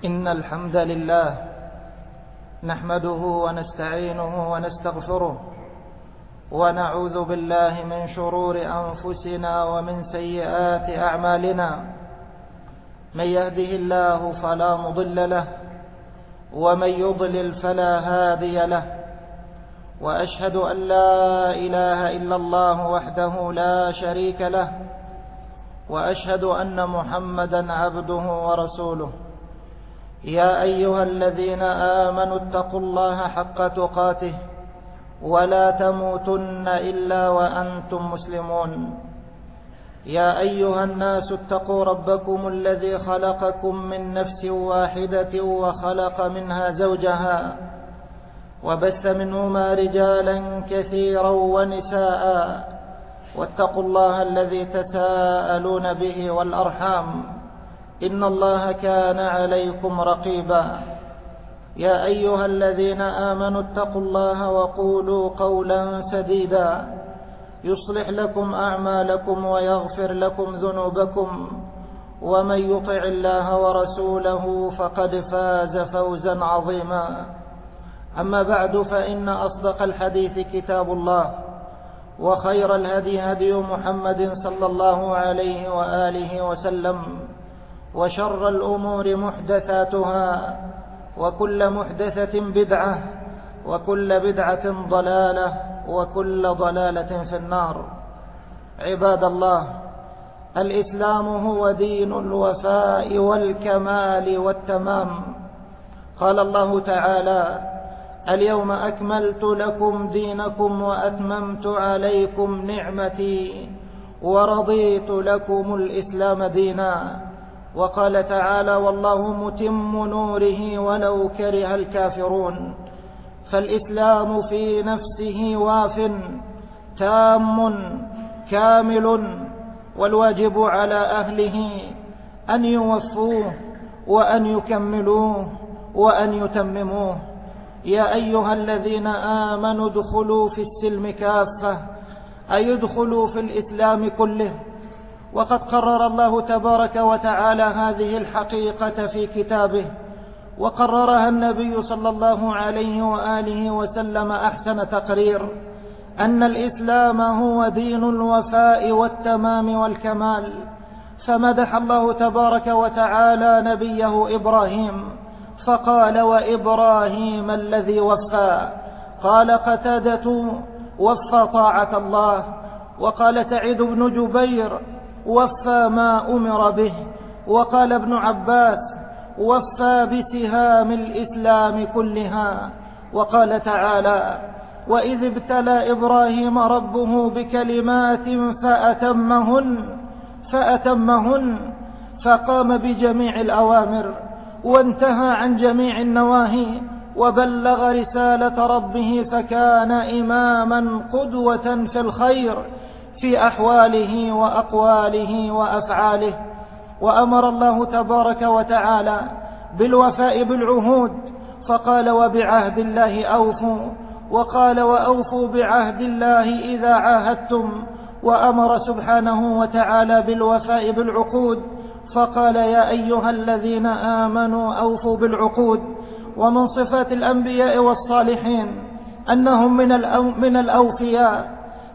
إن الحمد لله نحمده ونستعينه ونستغفره ونعوذ بالله من شرور أنفسنا ومن سيئات أعمالنا. من يهده الله فلا مضل له ومن يضلل فلا هادي له، وأشهد أن لا إله إلا الله وحده لا شريك له، وأشهد أن محمدا عبده ورسوله. يا أيها الذين آمنوا اتقوا الله حق تقاته ولا تموتن إلا وأنتم مسلمون. يا أيها الناس اتقوا ربكم الذي خلقكم من نفس واحدة وخلق منها زوجها وبث منهما رجالا كثيرا ونساء، واتقوا الله الذي تساءلون به والأرحام، إن الله كان عليكم رقيبا. يا أيها الذين آمنوا اتقوا الله وقولوا قولا سديدا يصلح لكم أعمالكم ويغفر لكم ذنوبكم، ومن يطع الله ورسوله فقد فاز فوزا عظيما. أما بعد، فإن أصدق الحديث كتاب الله، وخير الهدي هدي محمد صلى الله عليه وآله وسلم، وشر الأمور محدثاتها، وكل محدثة بدعة، وكل بدعة ضلالة، وكل ضلالة في النار. عباد الله، الإسلام هو دين الوفاء والكمال والتمام. قال الله تعالى: اليوم أكملت لكم دينكم وأتممت عليكم نعمتي ورضيت لكم الإسلام دينا. وقال تعالى: والله متم نوره ولو كره الكافرون. فالإسلام في نفسه واف تام كامل، والواجب على أهله أن يوفوه وأن يكملوه وأن يتمموه. يا أيها الذين آمنوا ادخلوا في السلم كافة، أي ادخلوا في الإسلام كله. وقد قرر الله تبارك وتعالى هذه الحقيقة في كتابه، وقررها النبي صلى الله عليه وآله وسلم أحسن تقرير، أن الإسلام هو دين الوفاء والتمام والكمال. فمدح الله تبارك وتعالى نبيه إبراهيم فقال: وإبراهيم الذي وفى. قال قتادة: وفى طاعة الله. وقال سعيد بن جبير: وفى ما أمر به. وقال ابن عباس: وفى بسهام الإسلام كلها. وقال تعالى: وإذ ابتلى إبراهيم ربه بكلمات فأتمهن فقام بجميع الأوامر وانتهى عن جميع النواهي وبلغ رسالة ربه، فكان إماما قدوة في الخير في أحواله وأقواله وأفعاله. وأمر الله تبارك وتعالى بالوفاء بالعهود، فقال: وبعهد الله أوفوا. وقال: وأوفوا بعهد الله إذا عاهدتم. وأمر سبحانه وتعالى بالوفاء بالعقود، فقال: يا أيها الذين آمنوا أوفوا بالعقود. ومن صفات الأنبياء والصالحين أنهم من الأوفياء،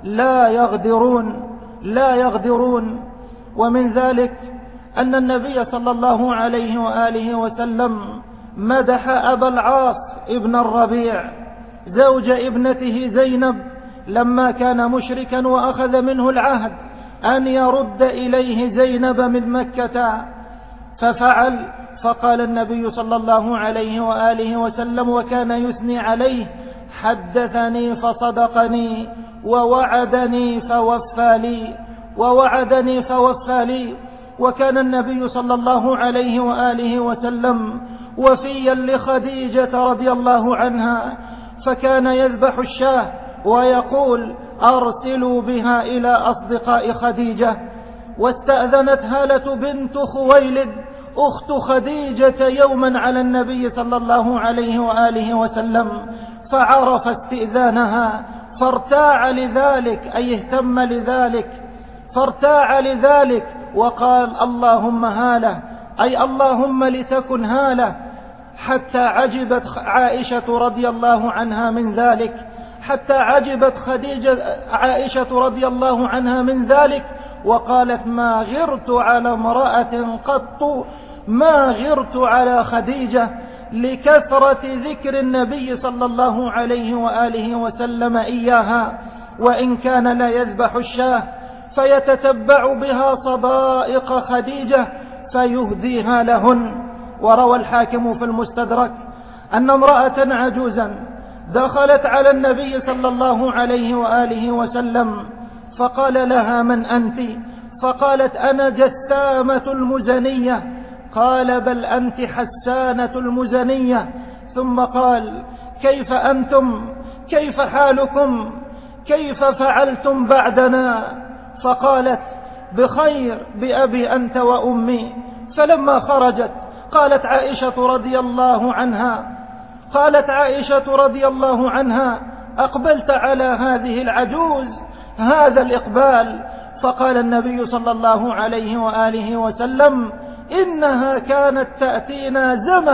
لا يغدرون. ومن ذلك أن النبي صلى الله عليه وآله وسلم مدح أبا العاص ابن الربيع زوج ابنته زينب لما كان مشركا وأخذ منه العهد أن يرد إليه زينب من مكة، ففعل. فقال النبي صلى الله عليه وآله وسلم وكان يثني عليه: حدثني فصدقني ووعدني فوفى لي. وكان النبي صلى الله عليه وآله وسلم وفيا لخديجة رضي الله عنها، فكان يذبح الشاة ويقول: أرسلوا بها إلى أصدقاء خديجة. واستأذنت هالة بنت خويلد أخت خديجة يوما على النبي صلى الله عليه وآله وسلم، فعرف استئذانها فارتاع لذلك، أي اهتم لذلك، فارتاع لذلك وقال: اللهم هاله أي اللهم لتكن هالة، حتى عجبت عائشة رضي الله عنها من ذلك، حتى عجبت عائشة رضي الله عنها من ذلك، وقالت ما غرت على امرأة قط، ما غرت على خديجة، لكثرة ذكر النبي صلى الله عليه وآله وسلم إياها، وإن كان لا يذبح الشاه فيتتبع بها صدائق خديجة فيهديها لهن. وروى الحاكم في المستدرك أن امرأة عجوزا دخلت على النبي صلى الله عليه وآله وسلم فقال لها من أنت؟ فقالت أنا جثامة المزنية. قال بل أنت حسانة المزنية. ثم قال كيف أنتم؟ كيف حالكم؟ كيف فعلتم بعدنا؟ فقالت بخير بأبي أنت وأمي. فلما خرجت قالت عائشة رضي الله عنها أقبلت على هذه العجوز هذا الإقبال؟ فقال النبي صلى الله عليه وآله وسلم إنها كانت تأتينا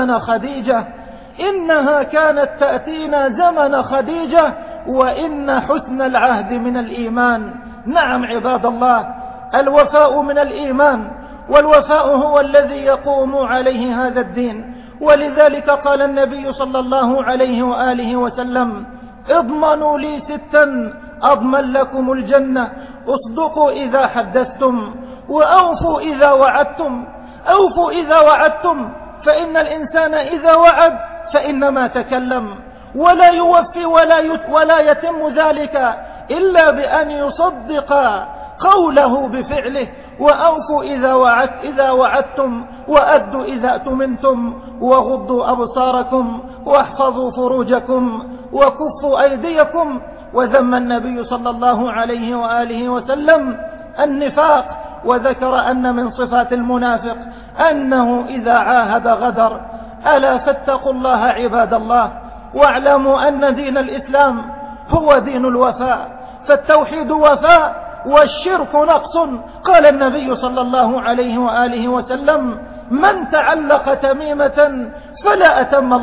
زمن خديجة وإن حسن العهد من الإيمان. نعم عباد الله، الوفاء من الإيمان، والوفاء هو الذي يقوم عليه هذا الدين. ولذلك قال النبي صلى الله عليه وآله وسلم اضمنوا لي 6 أضمن لكم الجنة: اصدقوا إذا حدثتم، وأوفوا إذا وعدتم، فإن الإنسان إذا وعد فإنما تكلم، ولا يوفي ولا يتم ذلك إلا بأن يصدق قوله بفعله. وأوفوا إذا وعدتم، وأدوا إذا أتمنتم، وغضوا أبصاركم، واحفظوا فروجكم، وكفوا أيديكم. وذم النبي صلى الله عليه وآله وسلم النفاق، وذكر أن من صفات المنافق أنه إذا عاهد غدر. ألا فاتقوا الله عباد الله، واعلموا أن دين الإسلام هو دين الوفاء، فالتوحيد وفاء والشرك نقص. قال النبي صلى الله عليه وآله وسلم من تعلق تميمة فلا أتم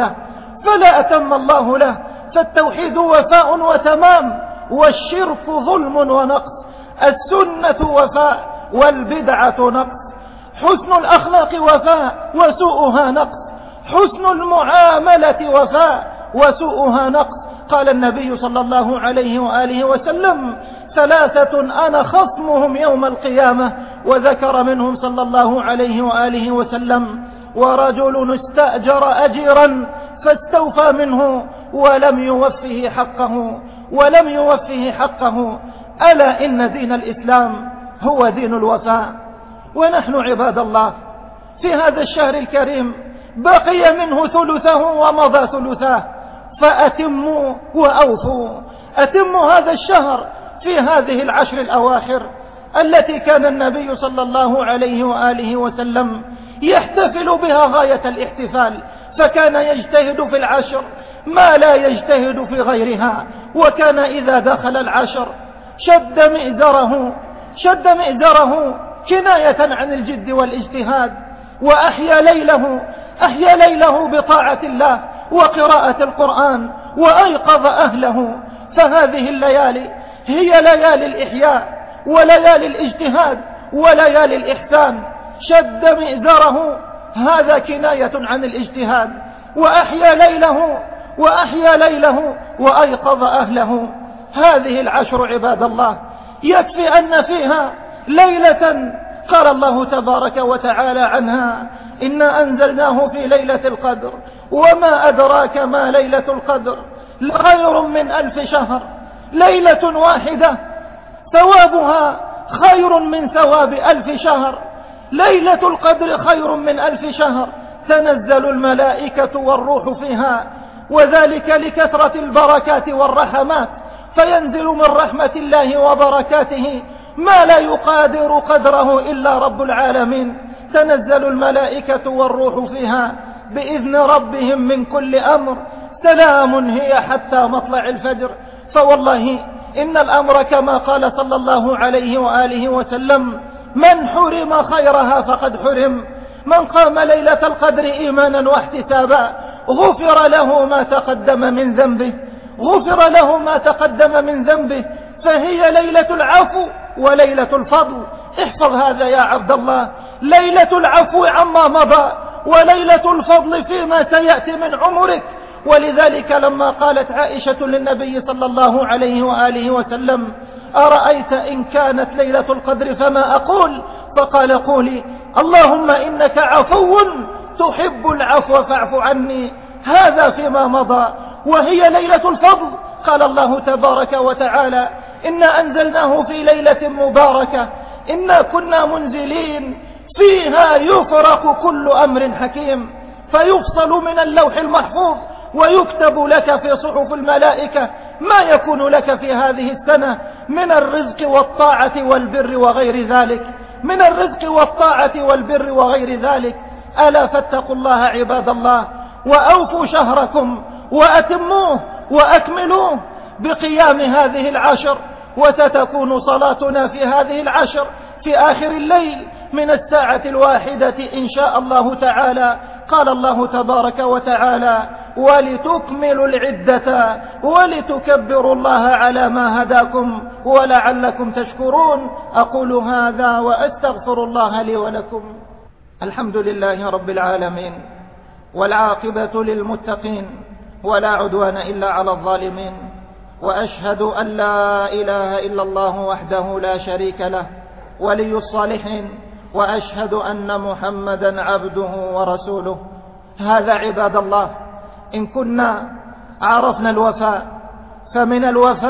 الله له. فالتوحيد وفاء وتمام، والشرك ظلم ونقص. السنة وفاء والبدعة نقص. حسن الأخلاق وفاء وسوءها نقص. حسن المعاملة وفاء وسوءها نقص. قال النبي صلى الله عليه وآله وسلم 3 أنا خصمهم يوم القيامة، وذكر منهم صلى الله عليه وآله وسلم ورجل استأجر أجيرا فاستوفى منه ولم يوفه حقه. ألا إن دين الإسلام هو دين الوفاء. ونحن عباد الله في هذا الشهر الكريم بقي منه ثلثه ومضى ثلثاه، فأتموا وأوفوا. أتموا هذا الشهر في هذه العشر الأواخر التي كان النبي صلى الله عليه وآله وسلم يحتفل بها غاية الاحتفال، فكان يجتهد في العشر ما لا يجتهد في غيرها. وكان إذا دخل العشر شد مئزره كناية عن الجد والاجتهاد، وأحيا ليله بطاعة الله وقراءة القرآن، وأيقظ أهله. فهذه الليالي هي ليالي الإحياء وليالي الاجتهاد وليالي الإحسان. شد مئزره، هذا كناية عن الاجتهاد. وأحيا ليله وأيقظ أهله. هذه العشر عباد الله يكفي أن فيها ليلة قال الله تبارك وتعالى عنها إنا أنزلناه في ليلة القدر وما أدراك ما ليلة القدر خير من 1000 شهر. ليلة واحدة ثوابها خير من ثواب 1000 شهر. ليلة القدر خير من 1000 شهر. تنزل الملائكة والروح فيها، وذلك لكثرة البركات والرحمات، فينزل من رحمة الله وبركاته ما لا يقادر قدره إلا رب العالمين. تنزل الملائكة والروح فيها بإذن ربهم من كل أمر، سلام هي حتى مطلع الفجر. فوالله إن الأمر كما قال صلى الله عليه وآله وسلم من حرم خيرها فقد حرم. من قام ليلة القدر إيمانا واحتسابا غفر له ما تقدم من ذنبه، غفر له ما تقدم من ذنبه. فهي ليلة العفو وليلة الفضل. احفظ هذا يا عبد الله، ليلة العفو عما مضى وليلة الفضل فيما سيأتي من عمرك. ولذلك لما قالت عائشة للنبي صلى الله عليه وآله وسلم: أرأيت إن كانت ليلة القدر فما أقول؟ فقال: قولي: اللهم إنك عفو تحب العفو فاعف عني. هذا فيما مضى. وهي ليلة الفضل. قال الله تبارك وتعالى: إنا أنزلناه في ليلة مباركة إنا كنا منزلين فيها يفرق كل أمر حكيم. فيفصل من اللوح المحفوظ ويكتب لك في صحف الملائكة ما يكون لك في هذه السنة من الرزق والطاعة والبر وغير ذلك، من الرزق والطاعة والبر وغير ذلك. ألا فاتقوا الله عباد الله، وأوفوا شهركم وأتموه وأكملوه بقيام هذه العشر. وستكون صلاتنا في هذه العشر في آخر الليل من الساعة 1 إن شاء الله تعالى. قال الله تبارك وتعالى: ولتكملوا العدة ولتكبروا الله على ما هداكم ولعلكم تشكرون. أقول هذا وأستغفر الله لي ولكم. الحمد لله رب العالمين، والعاقبة للمتقين، ولا عدوان إلا على الظالمين. وأشهد أن لا إله إلا الله وحده لا شريك له ولي الصالحين، وأشهد أن محمدا عبده ورسوله. هذا عباد الله إن كنا عرفنا الوفاء، فمن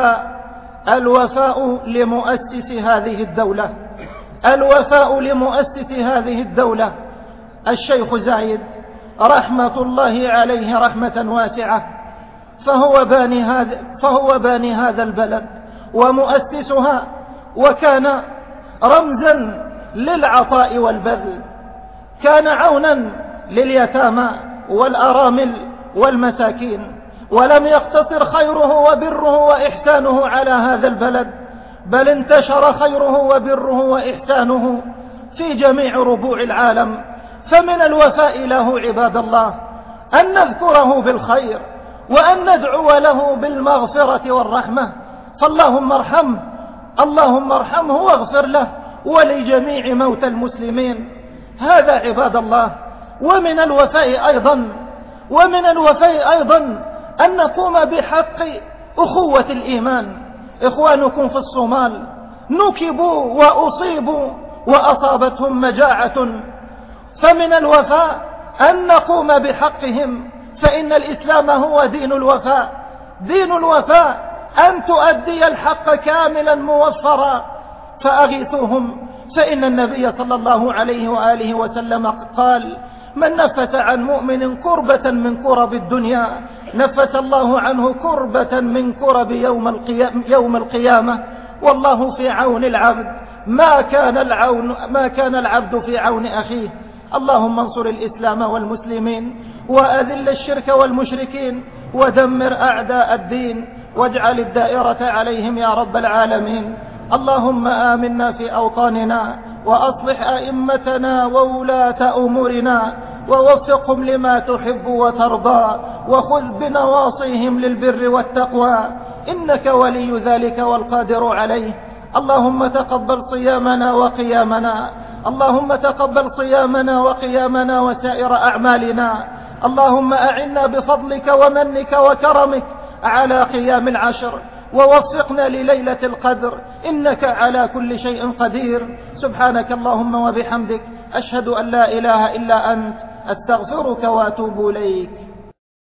الوفاء لمؤسس هذه الدولة، الوفاء لمؤسس هذه الدولة الشيخ زايد رحمة الله عليه رحمة واسعة. فهو باني هذا البلد ومؤسسها، وكان رمزا للعطاء والبذل، كان عونا لليتامى والأرامل والمساكين. ولم يقتصر خيره وبره وإحسانه على هذا البلد، بل انتشر خيره وبره وإحسانه في جميع ربوع العالم. فمن الوفاء له عباد الله أن نذكره بالخير وأن ندعو له بالمغفرة والرحمة. فاللهم ارحمه، اللهم ارحمه واغفر له ولجميع موتى المسلمين. هذا عباد الله. ومن الوفاء أيضا أن نقوم بحق أخوة الإيمان. إخوانكم في الصومال نكبوا وأصيبوا وأصابتهم مجاعة، فمن الوفاء أن نقوم بحقهم، فإن الإسلام هو دين الوفاء. دين الوفاء أن تؤدي الحق كاملا موفرا. فأغيثوهم، فإن النبي صلى الله عليه وآله وسلم قال: من نفس عن مؤمن كربة من كرب الدنيا نفس الله عنه كربة من كرب يوم القيامة. والله في عون العبد ما كان العبد في عون أخيه. اللهم انصر الإسلام والمسلمين، وأذل الشرك والمشركين، ودمر أعداء الدين، واجعل الدائرة عليهم يا رب العالمين. اللهم آمنا في أوطاننا، وأصلح أئمتنا وولاة أمورنا، ووفقهم لما تحب وترضى، وخذ بنواصيهم للبر والتقوى، إنك ولي ذلك والقادر عليه. اللهم تقبل صيامنا وقيامنا، اللهم تقبل صيامنا وقيامنا وسائر أعمالنا. اللهم أعنا بفضلك ومنك وكرمك على قيام العشر، ووفقنا لليلة القدر، إنك على كل شيء قدير. سبحانك اللهم وبحمدك، أشهد أن لا إله إلا أنت، أستغفرك وأتوب إليك.